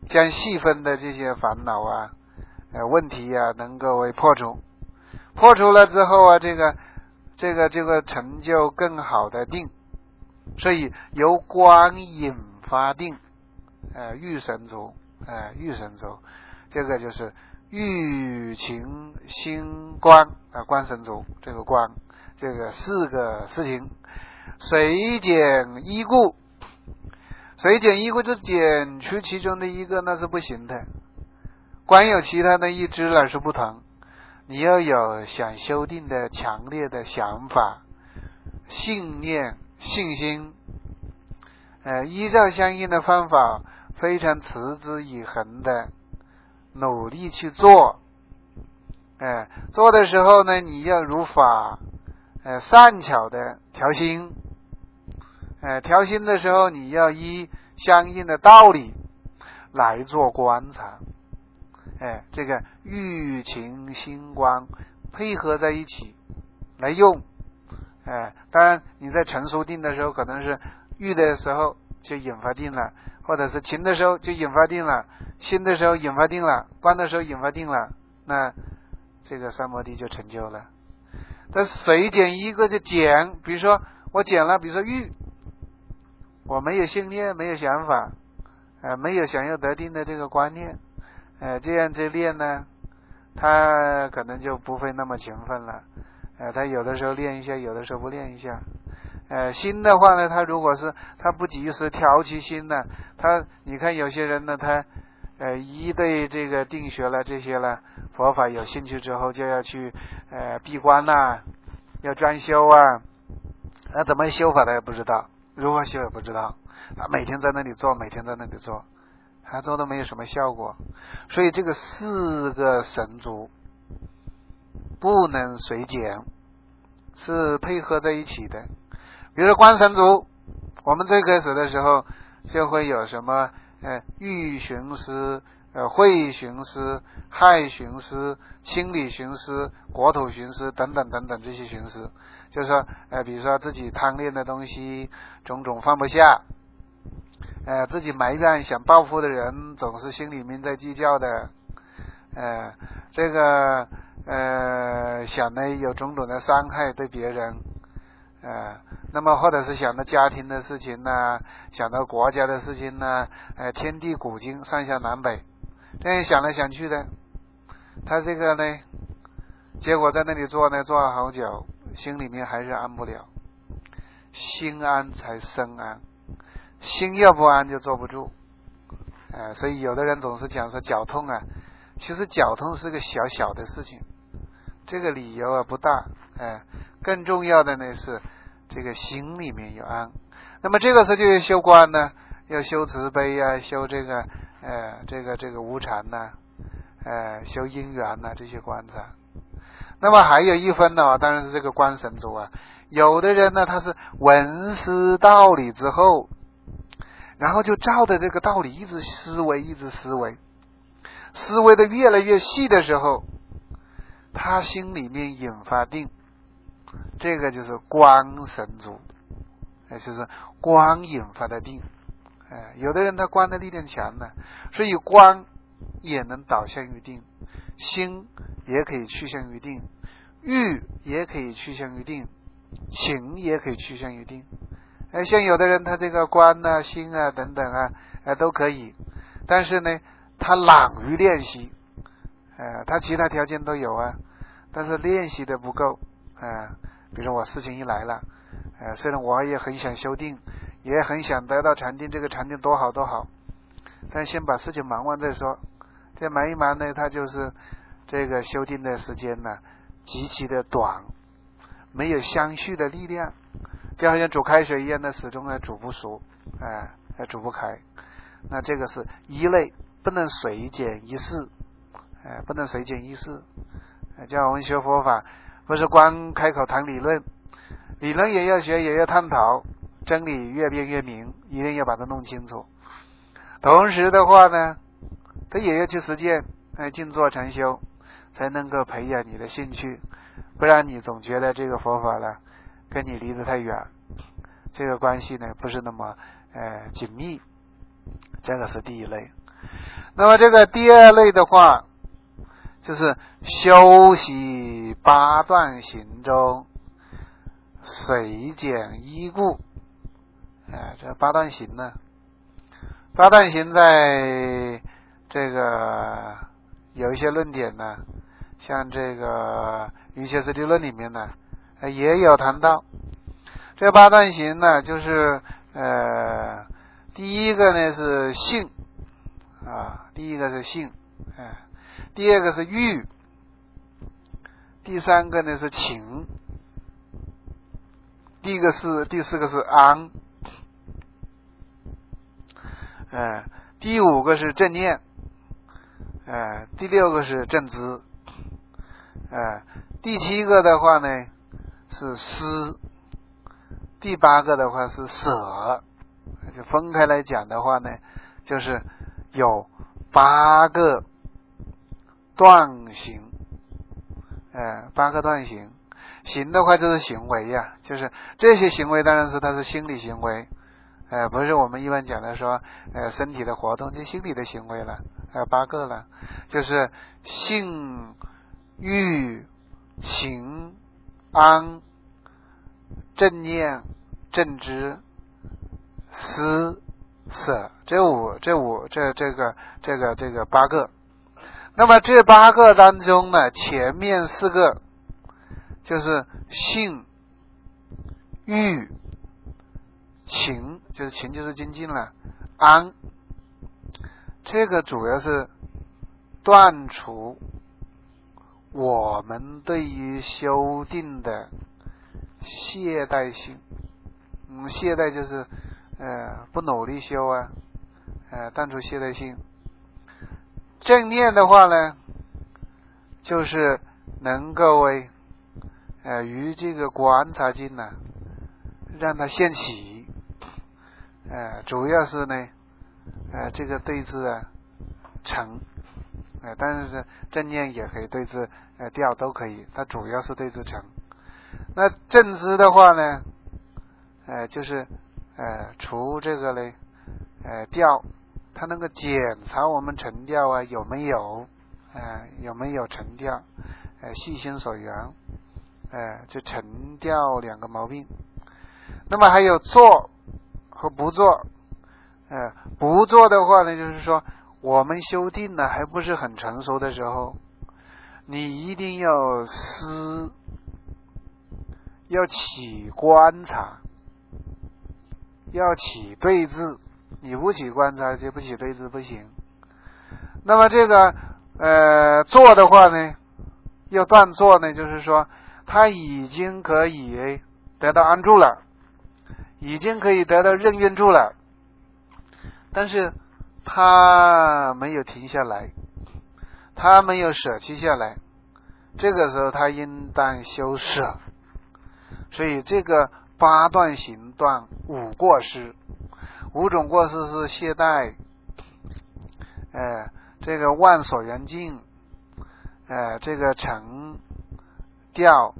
将细分的这些烦恼啊、问题啊，能够为破除。破除了之后啊，这个成就更好的定。所以由光引发定，欲神足，欲神足，这个就是欲情心光光神足，这个光，这个四个事情，随减一故，随减一故就减去其中的一个，那是不行的。光有其他的一支了是不同，你要有想修定的强烈的想法、信念、信心，依照相应的方法，非常持之以恒的努力去做。做的时候呢，你要如法善巧的调心。调心的时候，你要依相应的道理来做观察。这个欲情心光配合在一起来用。当然你在成熟定的时候，可能是欲的时候就引发定了，或者是情的时候就引发定了，心的时候引发定了，观的时候引发定了，那这个三摩地就成就了。但随减一个就减，比如说我减了，比如说欲，我没有信念，没有想法，没有想要得定的这个观念，这样这练呢，他可能就不会那么勤奋了。他有的时候练一下，有的时候不练一下。心的话呢，他如果是他不及时调其心呢，你看有些人呢，他一对这个定学了这些了佛法有兴趣之后，就要去闭关啦，要专修啊，那怎么修法他也不知道，如何修也不知道，他每天在那里做，每天在那里做，他做都没有什么效果。所以这个四个神足不能随减，是配合在一起的。比如说观神足，我们最开始的时候就会有什么欲寻思、会寻思、害寻思、心理寻思、国土寻思等等等等这些寻思，就是说比如说自己贪恋的东西种种放不下，自己埋怨想报复的人总是心里面在计较的，这个想呢有种种的伤害对别人，那么或者是想到家庭的事情呢，想到国家的事情呢，天地古今上下南北，这样想来想去的，他这个呢，结果在那里做呢，做了好久，心里面还是安不了，心安才身安，心要不安就坐不住。所以有的人总是讲说脚痛啊，其实脚痛是个小小的事情，这个理由不大，更重要的呢是这个心里面有安。那么这个时候就要修观呢，要修慈悲啊，修这个无常呐，修因缘呐，这些观察。那么还有一分呢，当然是这个观神足啊。有的人呢，他是闻思道理之后，然后就照着这个道理一直思维，一直思维，思维的越来越细的时候，他心里面引发定，这个就是观神足，就是观引发的定。有的人他观的力量强呢，所以观也能导向于定，心也可以趋向于定，欲也可以趋向于定，情也可以趋向于定。像有的人他这个观啊、心啊等等啊，都可以，但是呢，他懒于练习，他其他条件都有啊，但是练习的不够，比如说我事情一来了，虽然我也很想修定，也很想得到禅定，这个禅定多好多好，但先把事情忙完再说。这忙一忙呢，他就是这个修定的时间呢极其的短，没有相续的力量，就好像煮开水一样的，始终煮不熟，煮不开。那这个是一类，不能随减一事，不能随减一事。叫我们学佛法，不是光开口谈理论，理论也要学，也要探讨，真理越辩越明，一定要把它弄清楚。同时的话呢，他也要去实践，静坐禅修，才能够培养你的兴趣，不然你总觉得这个佛法呢跟你离得太远，这个关系呢不是那么紧密，这个是第一类。 那么这个第二类的话，就是修习八段行中随简依故。这八段行呢，八段行在这个有一些论点呢，像这个瑜伽师地论里面呢，也有谈到。这八段行呢，就是第一个呢是性第一个是性，第二个是欲，第三个呢是情，第四个是安，第五个是正念，第六个是正知，第七个的话呢是思，第八个的话是舍。就分开来讲的话呢，就是有8个断行，8个断行。行的话就是行为呀，就是这些行为当然是它是心理行为，不是我们一般讲的说身体的活动，就心理的行为了，还有8个了，就是性、欲、情、安、正念、正知、思、舍，这个8个。那么这8个当中呢，前面4个就是性、欲、情，就是情就是精进了，安，这个主要是断除我们对于修订的懈怠性。懈怠就是不努力修断除懈怠性。正念的话呢，就是能够于这个观察境呢，让它现起，主要是呢这个对治成，但是正念也可以对治调，都可以，它主要是对治成。那正知的话呢，就是除这个呢调，它能够检查我们沉调有没有沉调，细心所缘，就沉调2个毛病。那么还有做和不做，不做的话呢，就是说我们修订呢还不是很成熟的时候，你一定要要起观察，要起对治，你不起观察就不起对治不行。那么这个做的话呢，要断做呢，就是说他已经可以得到安住了，已经可以得到任运住了，但是他没有停下来，他没有舍弃下来，这个时候他应当修舍。所以这个8段行断5过失，5种过失是懈怠，这个忘所缘境，这个沉调，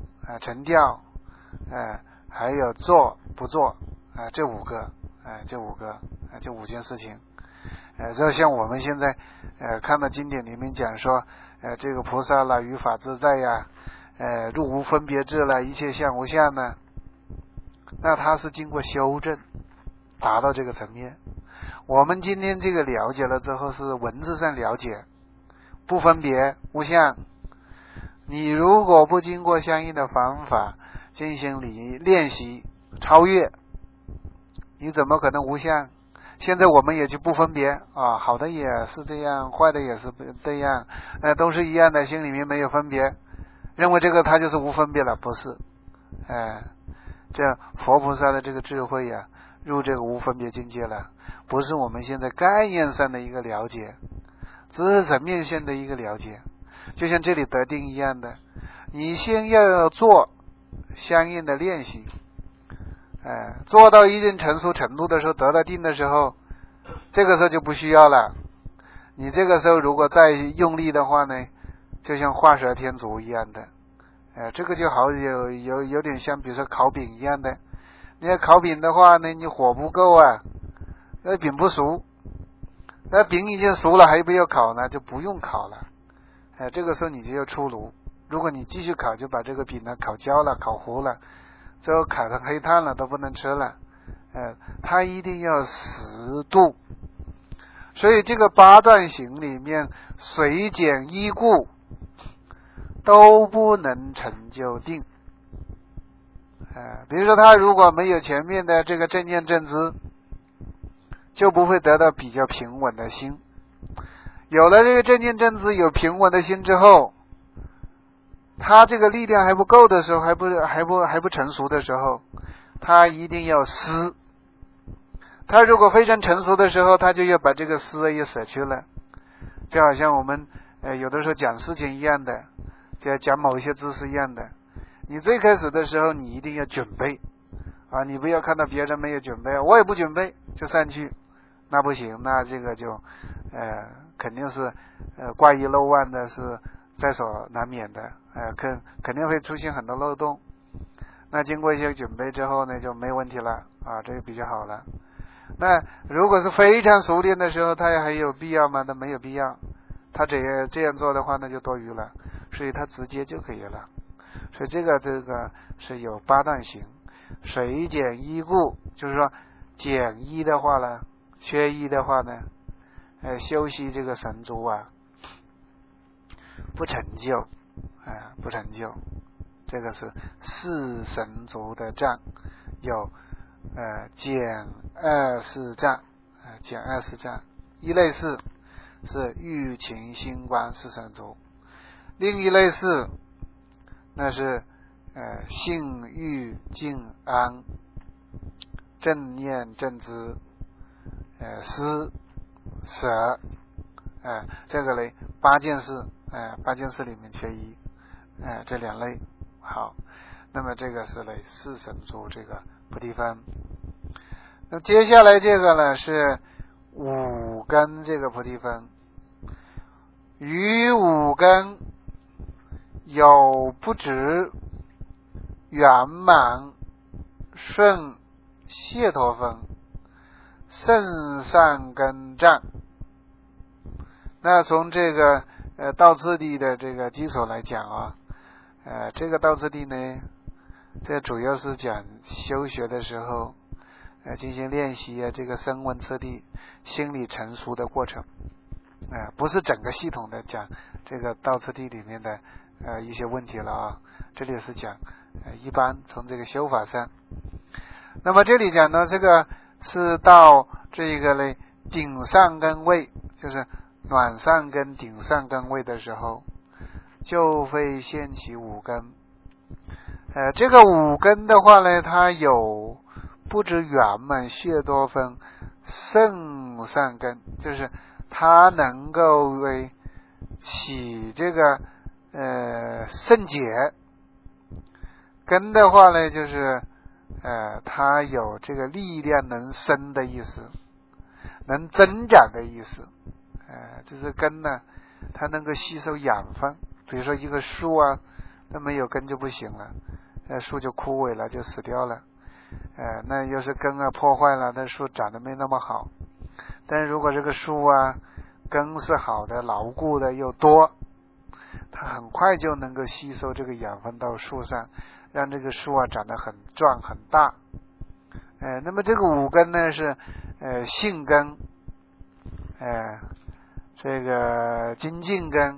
还有做不做，这5个，这5件事情。就像我们现在看到经典里面讲说，这个菩萨了于法自在呀，入无分别智了，一切相无相呢，那它是经过修正达到这个层面。我们今天这个了解了之后是文字上了解，不分别无相，你如果不经过相应的方法进行练习超越，你怎么可能无相？现在我们也就不分别好的也是这样，坏的也是这样，都是一样的，心里面没有分别，认为这个它就是无分别了，不是。这佛菩萨的这个智慧入这个无分别境界了，不是我们现在概念上的一个了解，只是层面性的一个了解。就像这里得定一样的，你先要做相应的练习，做到一定成熟程度的时候，得到定的时候，这个时候就不需要了。你这个时候如果再用力的话呢，就像画蛇添足一样的，这个就好有点像比如说烤饼一样的。你要烤饼的话呢，你火不够那饼不熟， 那饼已经熟了还不要烤呢，就不用烤了。这个时候你就要出炉。如果你继续烤，就把这个饼呢烤焦了、烤糊了，最后烤成黑炭了，都不能吃了。它一定要10度。所以这个八段行里面，水减一故都不能成就定。比如说他如果没有前面的这个正念正知，就不会得到比较平稳的心。有了这个正念正知，有平稳的心之后，他这个力量还不够的时候，还不成熟的时候，他一定要思。他如果非常成熟的时候，他就要把这个思也舍去了。就好像我们有的时候讲事情一样的，就讲某一些知识一样的。你最开始的时候，你一定要准备啊，你不要看到别人没有准备，我也不准备就上去，那不行，那这个就肯定是挂一漏万的，是在所难免的，肯定会出现很多漏洞。那经过一些准备之后呢，就没问题了啊，这个比较好了。那如果是非常熟练的时候，他还有必要吗？那没有必要，他这样做的话那就多余了，所以他直接就可以了。所以这个是有八段行，水减一故，就是说减一的话呢，缺一的话呢，修习这个神足啊，不成就，不成就。这个是四神足的障，有减24障，减24障。一类是欲勤心观四神足，另一类是那是性欲静安正念正知思舍，这个类八件事，八件事里面缺一，这2类。好，那么这个是类四神足这个菩提分。那接下来这个呢是五根这个菩提分，于五根有不执、圆满、顺、解脱分、胜善根障。那从这个道次第的这个基础来讲啊，这个道次第呢，这主要是讲修学的时候进行练习啊，这个声闻次第心理成熟的过程，不是整个系统的讲这个道次第里面的一些问题了啊。这里是讲一般从这个修法上。那么这里讲呢，这个是到这个呢顶上根位，就是暖上根顶上根位的时候，就会现起五根。这个五根的话呢，它有不止圆满、解脱分、胜善根，就是它能够为起这个胜解。根的话呢，就是它有这个力量能生的意思，能增长的意思。这是根呢，它能够吸收养分。比如说一个树啊，那没有根就不行了，树就枯萎了，就死掉了。那要是根啊破坏了，那树长得没那么好。但是如果这个树啊根是好的、牢固的又多，它很快就能够吸收这个养分到树上，让这个树啊长得很壮很大。那么这个五根呢是性根，这个精进根，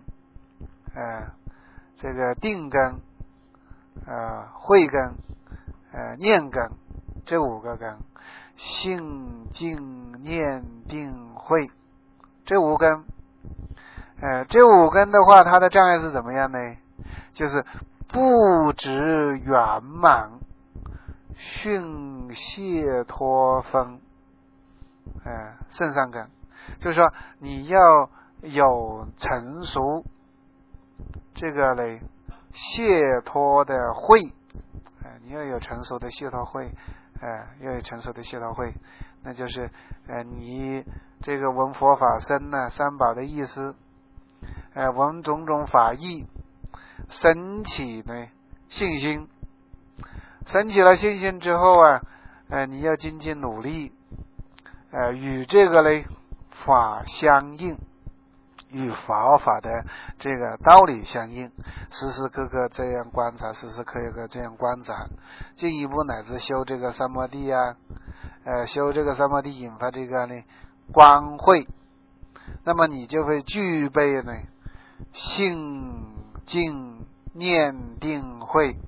这个定根，慧根，念根，这五个根，性静念定慧，这五根。这五根的话，它的障碍是怎么样呢？就是不执圆满、训解脱分，胜善根。就是说你要有成熟这个嘞解脱的慧，你要有成熟的解脱慧，要有成熟的解脱慧，那就是你这个闻佛法僧呢，三宝的意思，闻种种法义，升起呢信心，升起了信心之后啊，你要精进努力，与这个嘞法相应，与佛法的这个道理相应，时时刻刻这样观察，时时刻刻这样观察，进一步乃至修这个三摩地啊，修这个三摩地引发这个呢观慧，那么你就会具备呢性静念定慧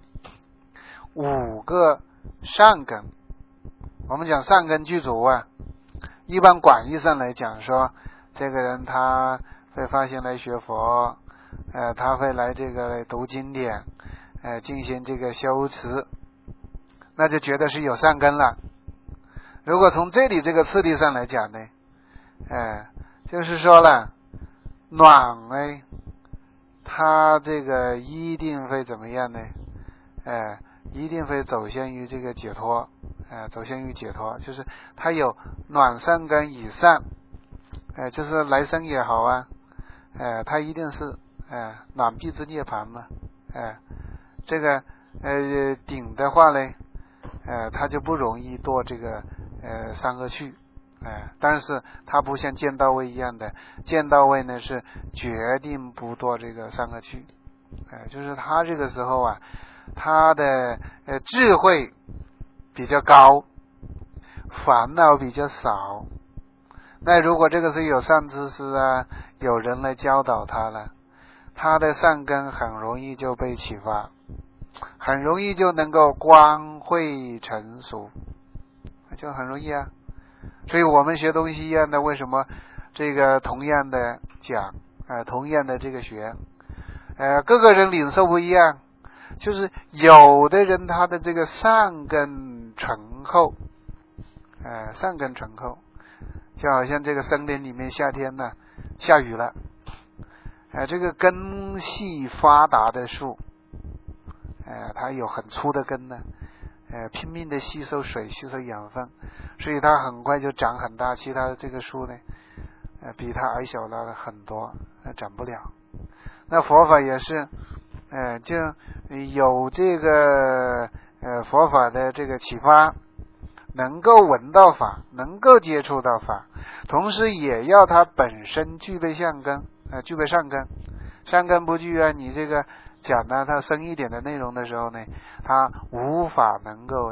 5个善根。我们讲善根具足啊，一般广义上来讲说，这个人他会发心来学佛，他会来这个读经典，进行这个修持，那就觉得是有善根了。如果从这里这个次第上来讲呢，就是说了，暖呢，他这个一定会怎么样呢？一定会走向于这个解脱，走向于解脱，就是他有暖善根以上，就是来生也好啊，他一定是暖壁之涅槃嘛，这个顶的话呢，他就不容易堕这个三恶趣，但是他不像见到位一样的，见到位呢是决定不堕这个三恶趣，就是他这个时候啊，他的智慧比较高，烦恼比较少。那如果这个是有善知识啊，有人来教导他了，他的善根很容易就被启发，很容易就能够观慧成熟，就很容易啊。所以我们学东西一样的，为什么这个同样的讲，同样的这个学，各个人领受不一样，就是有的人他的这个善根醇厚，善根醇厚，就好像这个森林里面夏天呢下雨了，这个根系发达的树，它有很粗的根呢，拼命的吸收水，吸收养分，所以它很快就长很大。其他的这个树呢，比它矮小了很多，长不了。那佛法也是，就有这个佛法的这个启发，能够闻到法，能够接触到法，同时也要他本身具备善根，具备善根。善根不具啊，你这个讲呢，它深一点的内容的时候呢，他无法能够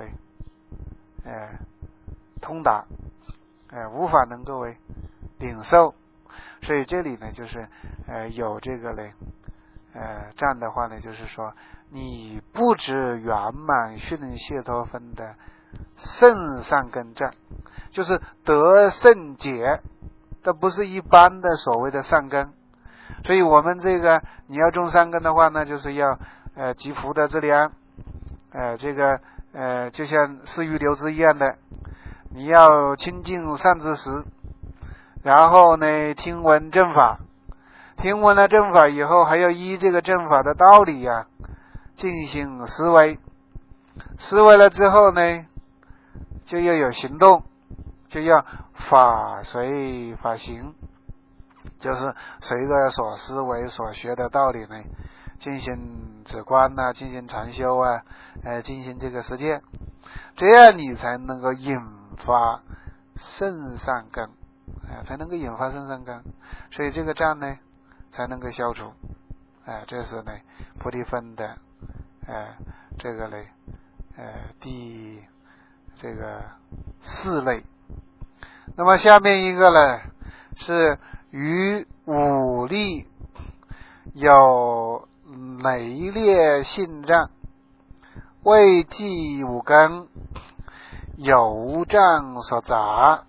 通达，无法能够领受。所以这里呢，就是有这个嘞，这样的话呢，就是说你不止圆满训解脱分的圣善根证，就是得圣解，这不是一般的所谓的善根。所以我们这个你要种善根的话呢，就是要积福德之粮，这个就像施予流支一样的，你要亲近善知识，然后呢听闻正法，听闻了正法以后，还要依这个正法的道理啊进行思维，思维了之后呢，就要有行动，就要法随法行，就是随着所思维所学的道理呢，进行止观啊，进行禅修啊，进行这个实践，这样你才能够引发圣善根，才能够引发圣善根，所以这个障呢才能够消除，这是呢菩提分的这个呢第这个4类。那么下面一个呢是于五力有内劣性障，未记五根，有无障所杂，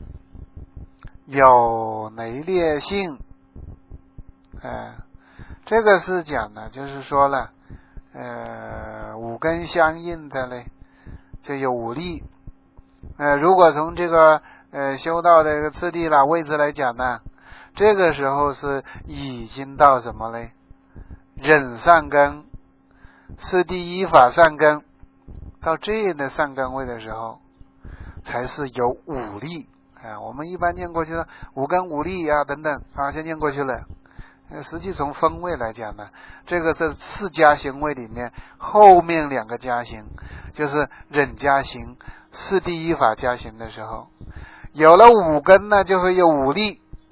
有内劣性。这个是讲的，就是说了，五根相应的呢，就有五力。如果从这个修道的这个次第啦位置来讲呢，这个时候是已经到什么呢？忍善根是第一法善根，到这样的善根位的时候，才是有五力。我们一般念过去的五根五力啊等等就念过去了。实际从分位来讲呢，这个在4加行位里面，后面2个加行就是忍加行是第一法加行的时候，有了五根呢，就会有五力。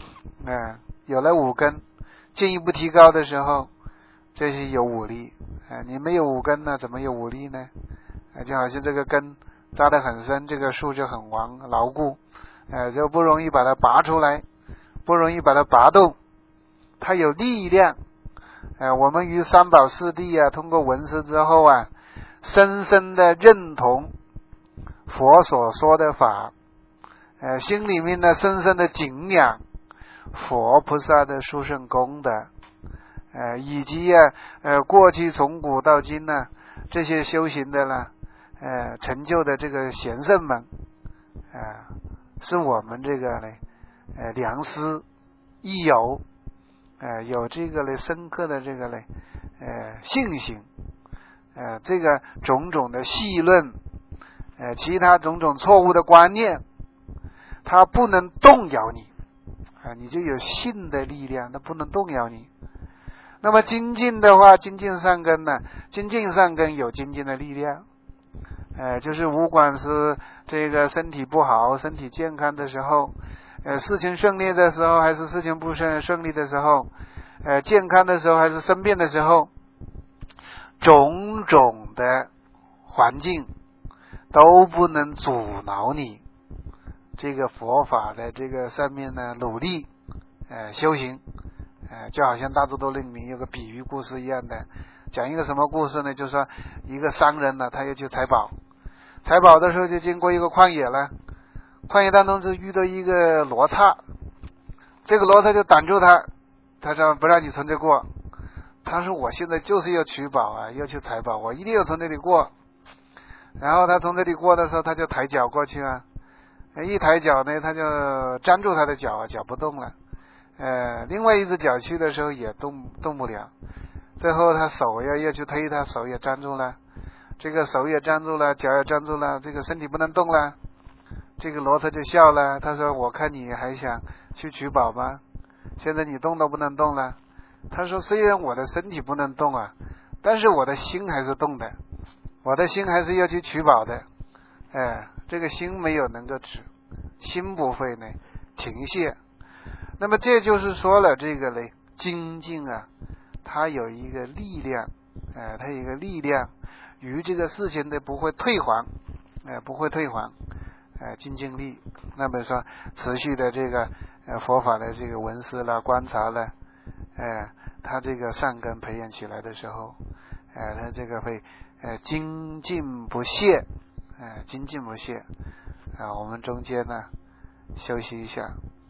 有了五根，进一步提高的时候，这是有五力。你没有五根呢，怎么有五力呢？就好像这个根扎得很深，这个树就很牢固，就不容易把它拔出来，不容易把它拔动，它有力量。我们于三宝四谛啊，通过闻思之后啊，深深的认同佛所说的法，心里面呢深深的敬仰佛菩萨的殊胜功德，以及过去从古到今呢这些修行的呢成就的这个贤圣们，是我们这个呢良师益友，有这个呢深刻的这个呢信心，这个种种的细论，其他种种错误的观念，它不能动摇你，你就有信的力量，它不能动摇你。那么精进的话，精进善根呢，精进善根有精进的力量，就是不管是这个身体不好，身体健康的时候，事情顺利的时候，还是事情不顺利的时候，健康的时候还是生病的时候，种种的环境都不能阻挠你这个佛法的这个上面呢努力修行。就好像大智度论里面有个比喻故事一样的，讲一个什么故事呢？就是说一个商人呢，他要去采宝，采宝的时候就经过一个旷野了，旷野当中就遇到一个罗刹，这个罗刹就挡住他，他说不让你从这过，他说我现在就是要取宝啊，要去采宝，我一定要从这里过。然后他从这里过的时候，他就抬脚过去啊，一抬脚呢，他就粘住他的脚啊，脚不动了。另外一只脚去的时候也动不了，最后他手要去推，他手也粘住了，这个手也粘住了，脚也粘住了，这个身体不能动了。这个罗刹就笑了，他说我看你还想去取宝吗？现在你动都不能动了。他说虽然我的身体不能动啊，但是我的心还是动的，我的心还是要去取宝的。这个心没有能够止，心不会呢停歇。那么这就是说了，这个呢精进啊，它有一个力量，它有一个力量，与这个事情的不会退还，不会退还，精进力。那么说持续的这个佛法的这个闻思啦、观察啦，它这个善根培养起来的时候，它这个会精进不懈，精进不懈。我们中间呢休息一下。